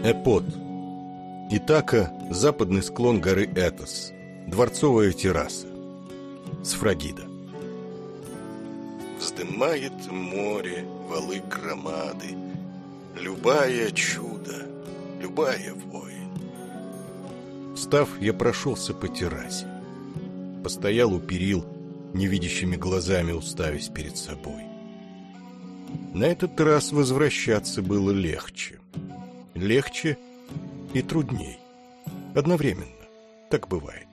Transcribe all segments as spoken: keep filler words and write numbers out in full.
Эпот. Итака, западный склон горы Этос. Дворцовая терраса. Сфрагида. Вздымает море валы громады. Любая чудо, любая воин. Встав, я прошелся по террасе. Постоял у перил, невидящими глазами уставясь перед собой. На этот раз возвращаться было легче. Легче и трудней. Одновременно. Так бывает.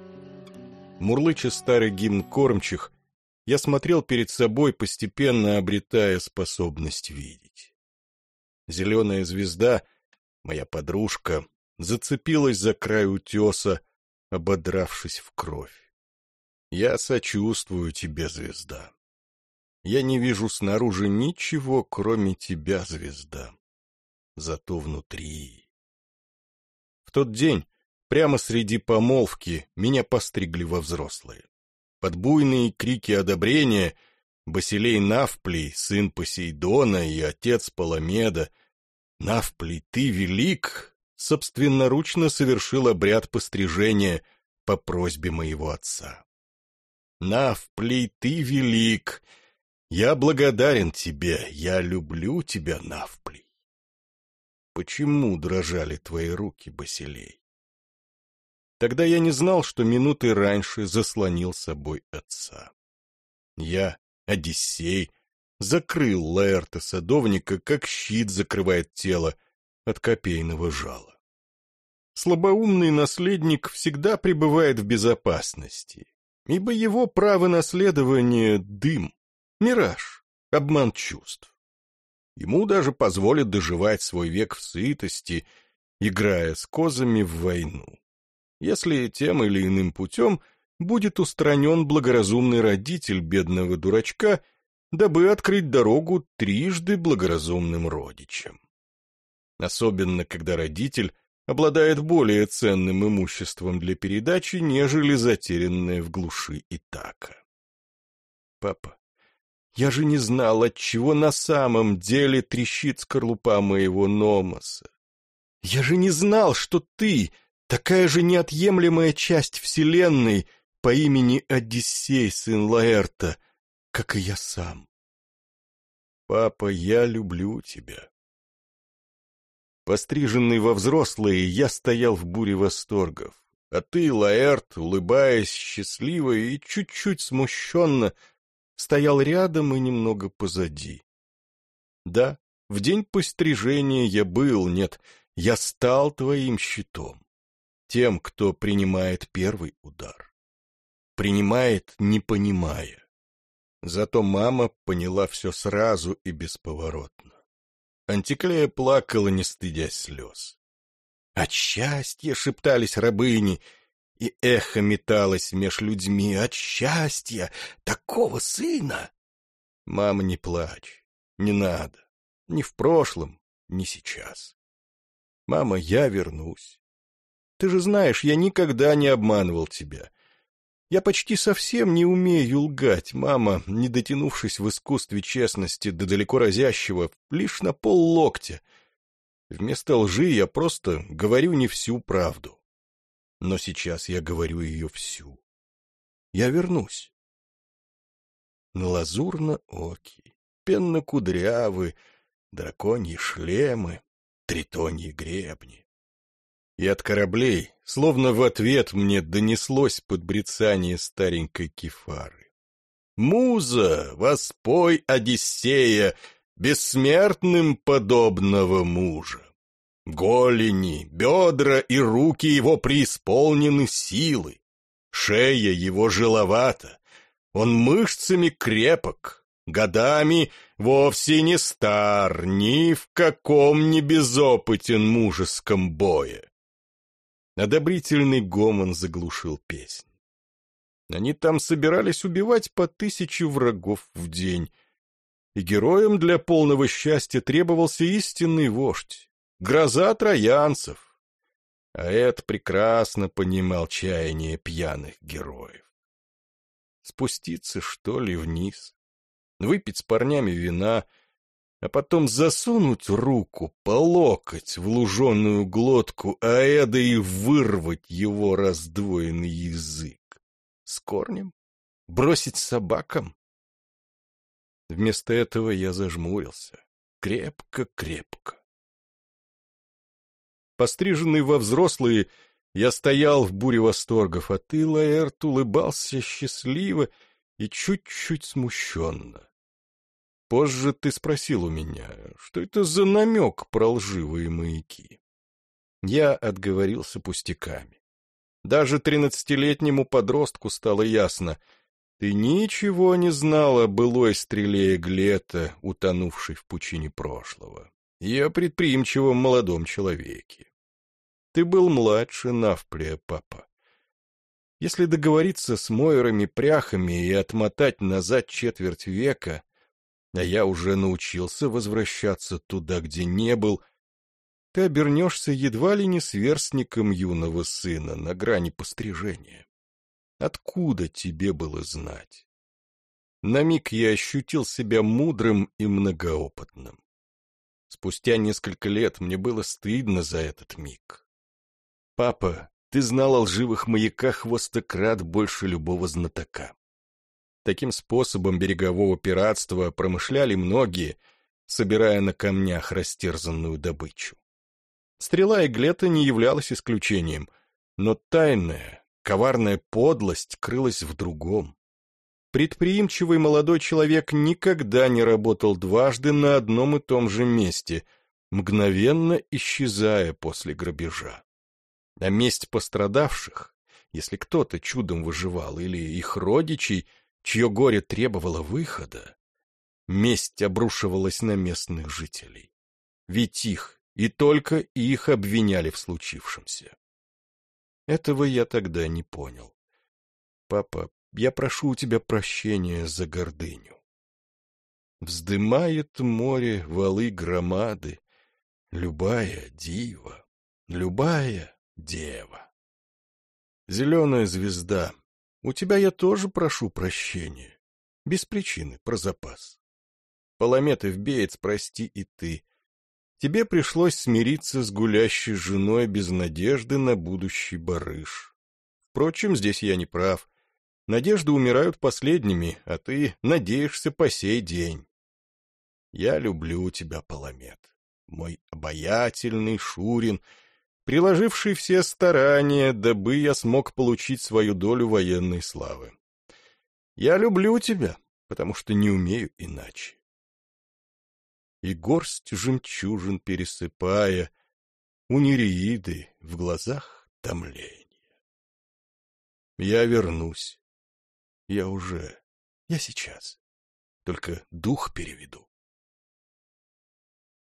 Мурлыча старый гимн кормчих, я смотрел перед собой, постепенно обретая способность видеть. Зеленая звезда, моя подружка, зацепилась за край утеса, ободравшись в кровь. Я сочувствую тебе, звезда. Я не вижу снаружи ничего, кроме тебя, звезда. Зато внутри... В тот день, прямо среди помолвки, меня постригли во взрослые. Под буйные крики одобрения Басилей Навплий, сын Посейдона и отец Паламеда, Навплий, ты велик, собственноручно совершил обряд пострижения по просьбе моего отца. Навплий, ты велик, я благодарен тебе, я люблю тебя, Навплий. Почему дрожали твои руки, Басилей? Тогда я не знал, что минуты раньше заслонил собой отца. Я, Одиссей, закрыл Лаэрта-садовника, как щит закрывает тело от копейного жала. Слабоумный наследник всегда пребывает в безопасности, ибо его право наследования — дым, мираж, обман чувств. Ему даже позволят доживать свой век в сытости, играя с козами в войну, если тем или иным путем будет устранен благоразумный родитель бедного дурачка, дабы открыть дорогу трижды благоразумным родичам. Особенно, когда родитель обладает более ценным имуществом для передачи, нежели затерянное в глуши Итака. Папа, я же не знал, отчего на самом деле трещит скорлупа моего номоса. Я же не знал, что ты такая же неотъемлемая часть Вселенной по имени Одиссей, сын Лаэрта, как и я сам. Папа, я люблю тебя. Постриженный во взрослые, я стоял в буре восторгов, а ты, Лаэрт, улыбаясь счастливо и чуть-чуть смущенно, стоял рядом и немного позади. Да, в день пострижения я был, нет, я стал твоим щитом, тем, кто принимает первый удар. Принимает, не понимая. Зато мама поняла все сразу и бесповоротно. Антиклея плакала, не стыдясь слез. «От счастья!» — шептались рабыни, и эхо металось меж людьми. «От счастья! Такого сына!» «Мама, не плачь, не надо, ни в прошлом, ни сейчас. Мама, я вернусь. Ты же знаешь, я никогда не обманывал тебя. Я почти совсем не умею лгать, мама, не дотянувшись в искусстве честности до далеко разящего, лишь на поллоктя. Вместо лжи я просто говорю не всю правду. Но сейчас я говорю ее всю. Я вернусь. На лазурно-оки, пенно-кудрявы, драконьи шлемы, тритоньи гребни. И от кораблей, словно в ответ, мне донеслось подбрецание старенькой кефары. «Муза, воспой Одиссея, бессмертным подобного мужа! Голени, бедра и руки его преисполнены силы, шея его жиловата, он мышцами крепок, годами вовсе не стар, ни в каком не безопытен мужеском бое». Одобрительный гомон заглушил песнь. Они там собирались убивать по тысяче врагов в день, и героям для полного счастья требовался истинный вождь, гроза троянцев. А Эд прекрасно понимал чаяние пьяных героев. Спуститься, что ли, вниз, выпить с парнями вина, а потом засунуть руку по локоть в луженую глотку Аэда и вырвать его раздвоенный язык. С корнем? Бросить собакам? Вместо этого я зажмурился. Крепко-крепко. Постриженный во взрослые, я стоял в буре восторгов, а ты, Лаэрт, улыбался счастливо и чуть-чуть смущенно. Позже ты спросил у меня, что это за намек про лживые маяки. Я отговорился пустяками. Даже тринадцатилетнему подростку стало ясно, ты ничего не знал о былой стреле Эглета, утонувшей в пучине прошлого, и о предприимчивом молодом человеке. Ты был младше Навплия, папа. Если договориться с Мойрами-пряхами и отмотать назад четверть века, а я уже научился возвращаться туда, где не был, ты обернешься едва ли не сверстником юного сына на грани пострижения. Откуда тебе было знать? На миг я ощутил себя мудрым и многоопытным. Спустя несколько лет мне было стыдно за этот миг. Папа, ты знал о лживых маяках во сто крат больше любого знатока. Таким способом берегового пиратства промышляли многие, собирая на камнях растерзанную добычу. Стрела Эглета не являлась исключением, но тайная, коварная подлость крылась в другом. Предприимчивый молодой человек никогда не работал дважды на одном и том же месте, мгновенно исчезая после грабежа. А месть пострадавших, если кто-то чудом выживал, или их родичей, чье горе требовало выхода, месть обрушивалась на местных жителей. Ведь их, и только их обвиняли в случившемся. Этого я тогда не понял. Папа, я прошу у тебя прощения за гордыню. Вздымает море валы громады, любая дива, любая дева. Зеленая звезда, у тебя я тоже прошу прощения, без причины, про запас. Паламет Эвбеец, прости и ты. Тебе пришлось смириться с гулящей женой без надежды на будущий барыш. Впрочем, здесь я не прав. Надежды умирают последними, а ты надеешься по сей день. Я люблю тебя, Паламет, мой обаятельный Шурин, приложивший все старания, дабы я смог получить свою долю военной славы. Я люблю тебя, потому что не умею иначе. И горсть жемчужин пересыпая, у Нереиды в глазах томление. Я вернусь. Я уже, я сейчас, только дух переведу.